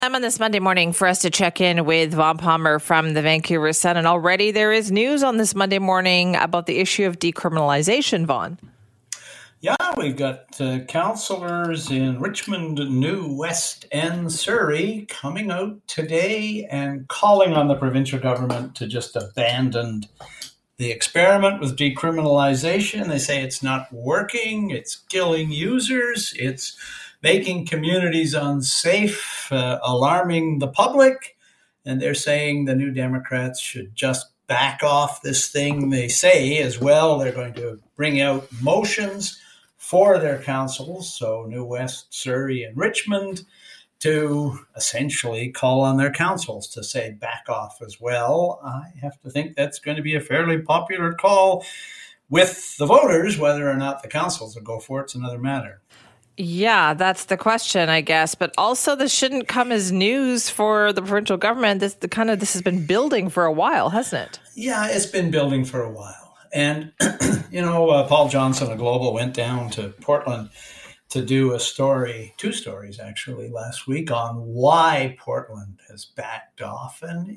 I'm on this Monday morning for us to check in with Vaughn Palmer from the Vancouver Sun. And already there is news on this Monday morning about the issue of decriminalization, Vaughn. Yeah, we've got councillors in Richmond, New West and Surrey coming out today and calling on the provincial government to just abandon the experiment with decriminalization. They say it's not working, it's killing users, it's making communities unsafe, alarming the public. And they're saying the New Democrats should just back off this thing. They say as well they're going to bring out motions for their councils, so New West, Surrey, and Richmond, to essentially call on their councils to say back off as well. I have to think that's going to be a fairly popular call with the voters. Whether or not the councils will go for it's another matter. Yeah, that's the question, I guess. But also, this shouldn't come as news for the provincial government. This has been building for a while, hasn't it? Yeah, it's been building for a while. And, Paul Johnson of Global went down to Portland to do a story, two stories actually, last week on why Portland has backed off. And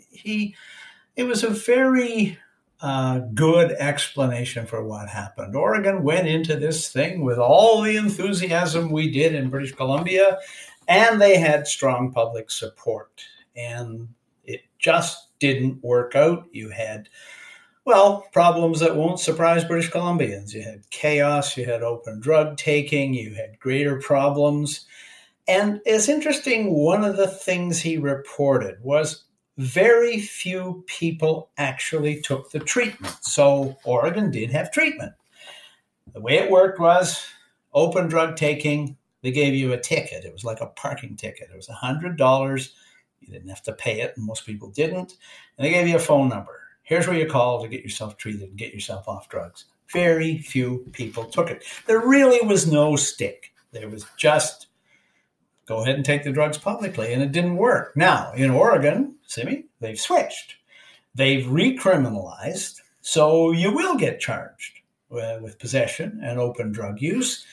it was a very good explanation for what happened. Oregon went into this thing with all the enthusiasm we did in British Columbia, and they had strong public support. And it just didn't work out. You had problems that won't surprise British Columbians. You had chaos, you had open drug taking, you had greater problems. And it's interesting, one of the things he reported was very few people actually took the treatment. So Oregon did have treatment. The way it worked was open drug taking, they gave you a ticket. It was like a parking ticket. It was $100. You didn't have to pay it, and most people didn't. And they gave you a phone number. Here's where you call to get yourself treated and get yourself off drugs. Very few people took it. There really was no stick. There was just go ahead and take the drugs publicly, and it didn't work. Now, in Oregon, Simi, they've switched. They've recriminalized, so you will get charged with possession and open drug use,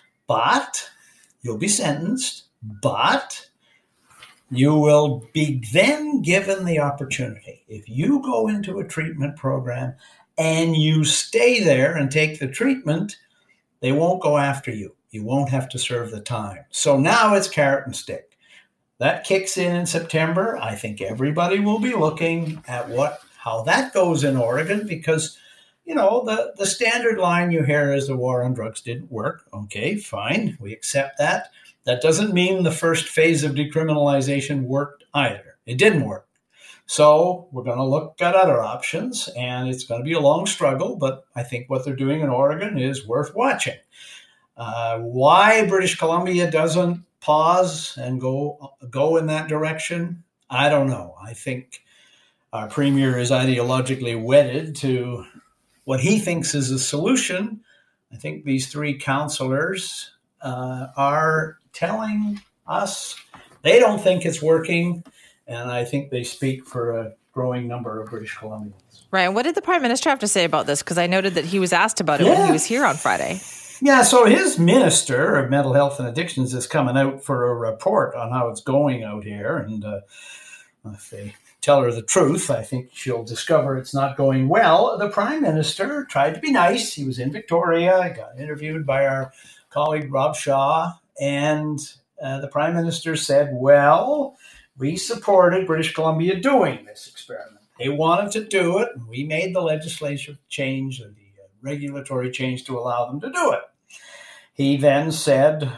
but you'll be sentenced, but you will be then given the opportunity. If you go into a treatment program and you stay there and take the treatment, they won't go after you. You won't have to serve the time. So now it's carrot and stick. That kicks in September. I think everybody will be looking at how that goes in Oregon because, the standard line you hear is the war on drugs didn't work. Okay, fine. We accept that. That doesn't mean the first phase of decriminalization worked either. It didn't work. So we're going to look at other options, and it's going to be a long struggle, but I think what they're doing in Oregon is worth watching. Why British Columbia doesn't pause and go in that direction, I don't know. I think our premier is ideologically wedded to what he thinks is a solution. I think these three councillors are telling us they don't think it's working, and I think they speak for a growing number of British Columbians. Right. And what did the Prime Minister have to say about this? Because I noted that he was asked about it when he was here on Friday. Yeah, so his Minister of Mental Health and Addictions is coming out for a report on how it's going out here, and if they tell her the truth, I think she'll discover it's not going well. The Prime Minister tried to be nice. He was in Victoria, got interviewed by our colleague Rob Shaw, and the Prime Minister said, we supported British Columbia doing this experiment. They wanted to do it, and we made the legislative change, or the regulatory change to allow them to do it. He then said,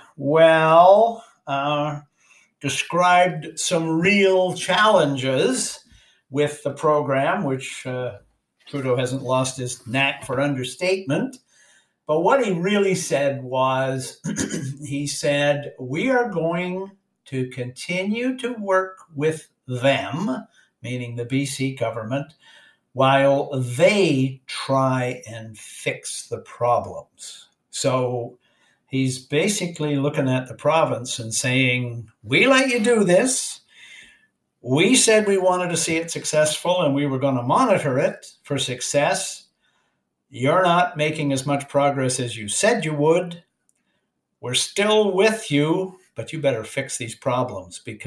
described some real challenges with the program, which Trudeau hasn't lost his knack for understatement. But what he really said was, he said, we are going to continue to work with them, meaning the BC government, while they try and fix the problems. So he's basically looking at the province and saying, we let you do this. We said we wanted to see it successful and we were going to monitor it for success. You're not making as much progress as you said you would. We're still with you, but you better fix these problems because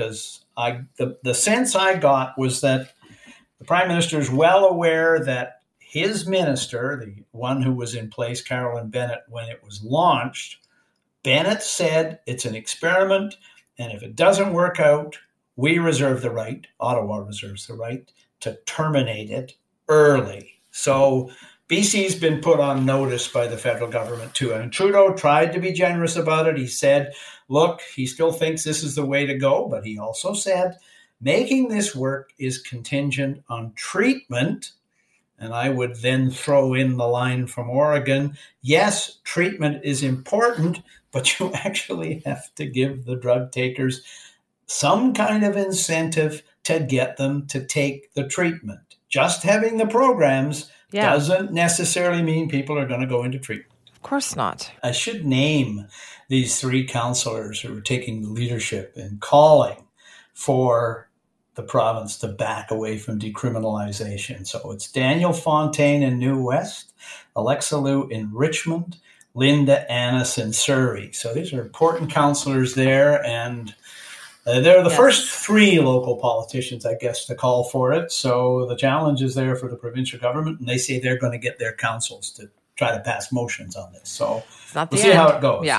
The sense I got was that the Prime Minister is well aware that his minister, the one who was in place, Carolyn Bennett, when it was launched, Bennett said it's an experiment, and if it doesn't work out, we reserve the right, Ottawa reserves the right, to terminate it early. So BC's been put on notice by the federal government too. And Trudeau tried to be generous about it. He said, look, he still thinks this is the way to go, but he also said making this work is contingent on treatment. And I would then throw in the line from Oregon, yes, treatment is important, but you actually have to give the drug takers some kind of incentive to get them to take the treatment. Just having the programs doesn't necessarily mean people are going to go into treatment. Of course not. I should name these three councillors who are taking the leadership in calling for the province to back away from decriminalization. So it's Daniel Fontaine in New West, Alexa Liu in Richmond, Linda Annis in Surrey. So these are important councillors there, and they're the first three local politicians, I guess, to call for it. So the challenge is there for the provincial government, and they say they're going to get their councils to try to pass motions on this. So we'll see how it goes.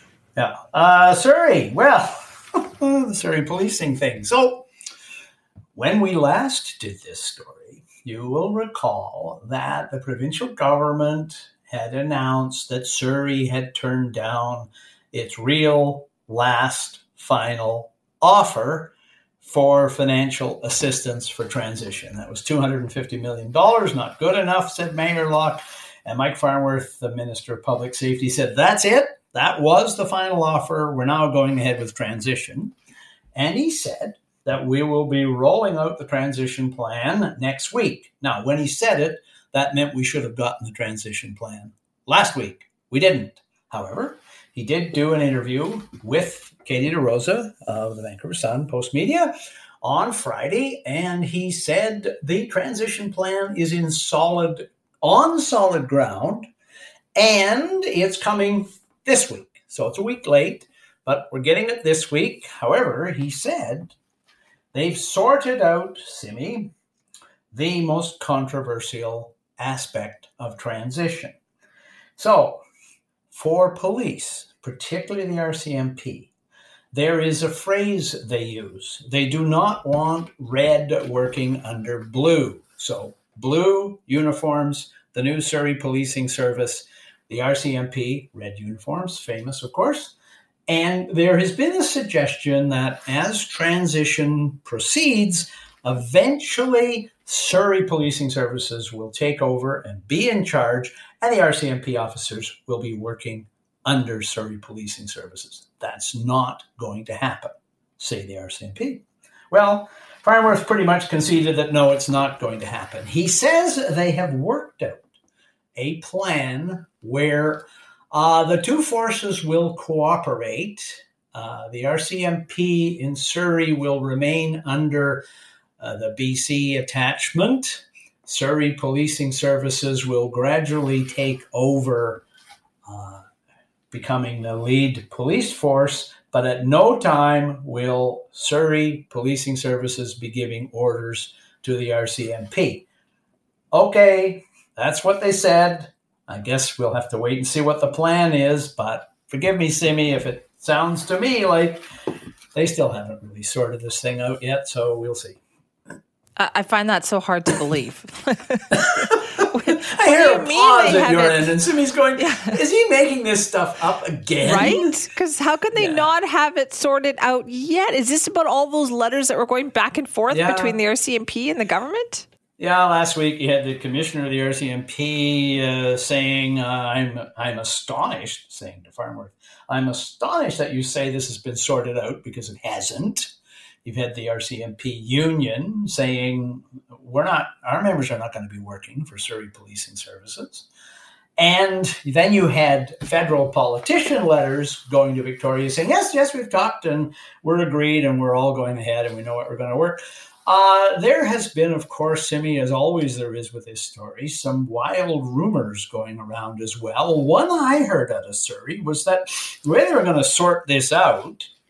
Yeah. Surrey, well, the Surrey policing thing. So when we last did this story, you will recall that the provincial government had announced that Surrey had turned down its real last final offer for financial assistance for transition. That was $250 million, not good enough, said Mayor Locke. And Mike Farnworth, the Minister of Public Safety, said, that's it. That was the final offer. We're now going ahead with transition. And he said that we will be rolling out the transition plan next week. Now, when he said it, that meant we should have gotten the transition plan last week. We didn't. However, he did do an interview with Katie DeRosa of the Vancouver Sun Post Media on Friday, and he said the transition plan is on solid ground, and it's coming this week. So it's a week late, but we're getting it this week. However, he said they've sorted out, Simi, the most controversial aspect of transition. So for police, particularly the RCMP, there is a phrase they use. They do not want red working under blue. So blue uniforms, the new Surrey Policing Service, the RCMP, red uniforms, famous, of course. And there has been a suggestion that as transition proceeds, eventually Surrey Policing Services will take over and be in charge, and the RCMP officers will be working under Surrey Policing Services. That's not going to happen, say the RCMP. Well, Farnworth pretty much conceded that no, it's not going to happen. He says they have worked out a plan where the two forces will cooperate. The RCMP in Surrey will remain under the BC attachment. Surrey Policing Services will gradually take over, becoming the lead police force, but at no time will Surrey Policing Services be giving orders to the RCMP. Okay, that's what they said. I guess we'll have to wait and see what the plan is, but forgive me, Simi, if it sounds to me like they still haven't really sorted this thing out yet, so we'll see. I find that so hard to believe. I hear a pause at your end, and Simi's going, is he making this stuff up again? Right? Because how can they not have it sorted out yet? Is this about all those letters that were going back and forth between the RCMP and the government? Yeah, last week you had the commissioner of the RCMP saying, I'm astonished, saying to Farnworth, I'm astonished that you say this has been sorted out because it hasn't. You've had the RCMP union saying, our members are not going to be working for Surrey Policing Services. And then you had federal politician letters going to Victoria saying, yes, we've talked and we're agreed and we're all going ahead and we know what we're going to work. There has been, of course, Simi, as always there is with this story, some wild rumors going around as well. One I heard out of Surrey was that the way they were going to sort this out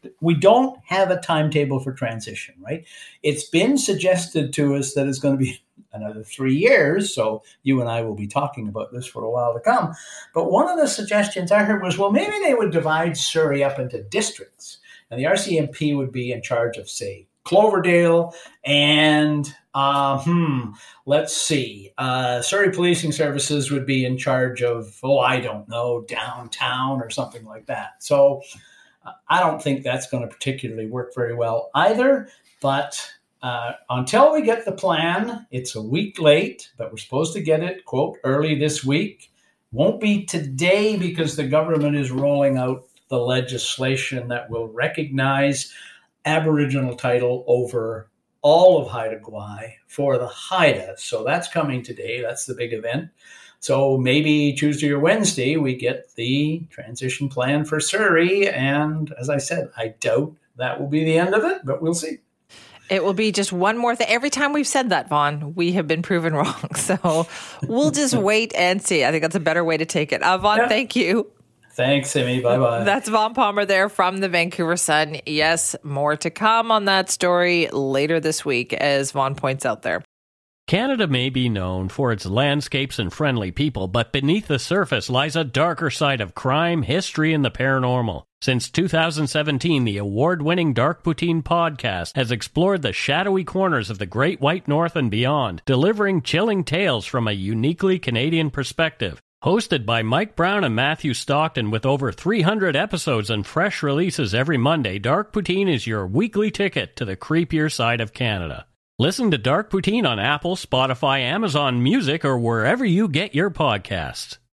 we don't have a timetable for transition, right? It's been suggested to us that it's going to be another 3 years. So you and I will be talking about this for a while to come. But one of the suggestions I heard was, well, maybe they would divide Surrey up into districts, and the RCMP would be in charge of, say, Cloverdale and let's see, Surrey Policing Services would be in charge of, I don't know, downtown or something like that. So I don't think that's going to particularly work very well either. But until we get the plan, it's a week late, but we're supposed to get it, quote, early this week. Won't be today because the government is rolling out the legislation that will recognize Aboriginal title over all of Haida Gwaii for the Haida. So that's coming today. That's the big event. So maybe Tuesday or Wednesday, we get the transition plan for Surrey. And as I said, I doubt that will be the end of it, but we'll see. It will be just one more thing. Every time we've said that, Vaughn, we have been proven wrong. So we'll just wait and see. I think that's a better way to take it. Vaughn, Thank you. Thanks, Amy. Bye-bye. That's Vaughn Palmer there from the Vancouver Sun. Yes, more to come on that story later this week, as Vaughn points out there. Canada may be known for its landscapes and friendly people, but beneath the surface lies a darker side of crime, history, and the paranormal. Since 2017, the award-winning Dark Poutine podcast has explored the shadowy corners of the Great White North and beyond, delivering chilling tales from a uniquely Canadian perspective. Hosted by Mike Brown and Matthew Stockton with over 300 episodes and fresh releases every Monday, Dark Poutine is your weekly ticket to the creepier side of Canada. Listen to Dark Poutine on Apple, Spotify, Amazon Music, or wherever you get your podcasts.